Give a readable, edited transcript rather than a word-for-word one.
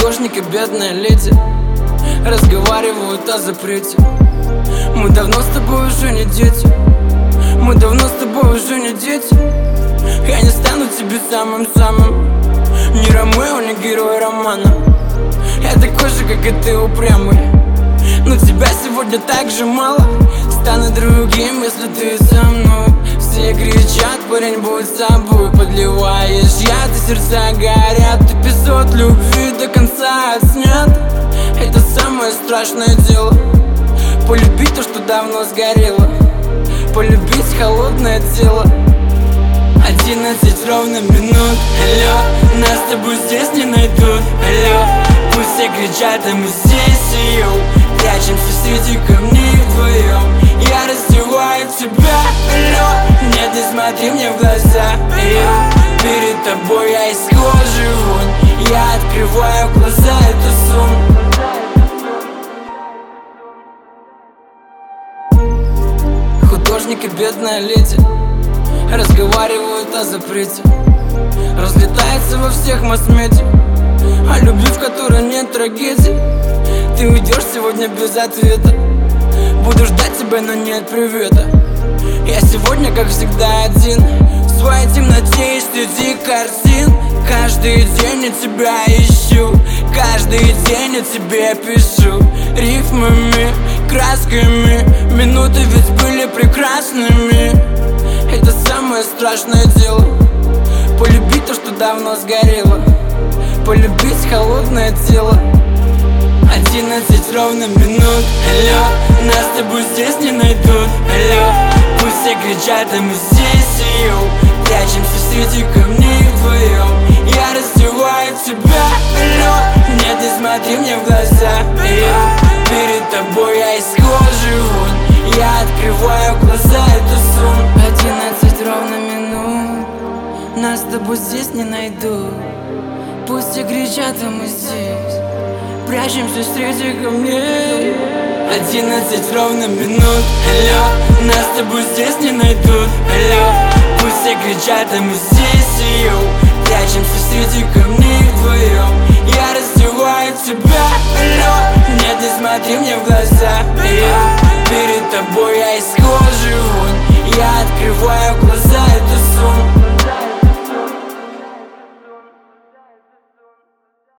Художник и бедная леди разговаривают о запрете. Мы давно с тобой уже не дети. Мы давно с тобой уже не дети. Я не стану тебе самым-самым, ни Ромео, ни герой романа. Я такой же, как и ты, упрямый, но тебя сегодня так же мало. Стану другим, если ты со мной. Все кричат, парень, будь собой. Подливаешь яд, и сердца горят. Эпизод любви до конца отснят. Это самое страшное дело. Полюбить то, что давно сгорело. Полюбить холодное тело. 11 ровно минут, алло. Нас с тобой здесь не найдут, алло. Пусть все кричат, а мы здесь, йоу. Прячемся среди камней вдвоем. Я раздеваю тебя, алло. Нет, не смотри мне в глаза, йоу. Перед тобой я из кожи вон. Я открываю глаза, это сон. Художник и бедная леди разговаривают о запрете. Разлетается во всех масс-медиа о любви, в которой нет трагедии. Ты уйдешь сегодня без ответа. Буду ждать тебя, но нет привета. Я сегодня, как всегда, один в своей темноте и среди картин. Каждый день я тебя ищу, каждый день я тебе пишу. Рифмами, красками, минуты ведь были прекрасными. Это самое страшное дело. Полюбить то, что давно сгорело. Полюбить холодное тело. 11 ровно минут, алло. Нас с тобой здесь не найдут, алло. Пусть все кричат, а мы здесь, йоу. Прячемся среди камней вдвоем. Я раздеваю тебя, алло. Нет, не смотри мне в глаза, йоу. Перед тобой я из кожи вон. Я открываю глаза, это сон. 11 ровно минут. Нас с тобой здесь не найдут. Пусть все кричат, а мы здесь. Прячемся среди камней. 11 ровно минут, алло. Нас с тобой здесь не найдут, алло. Пусть все кричат, а мы здесь, йоу. Прячемся среди камней вдвоем. Я раздеваю тебя, алло. Нет, не смотри мне в глаза, йоу. Перед тобой я из кожи вон. Я открываю глаза.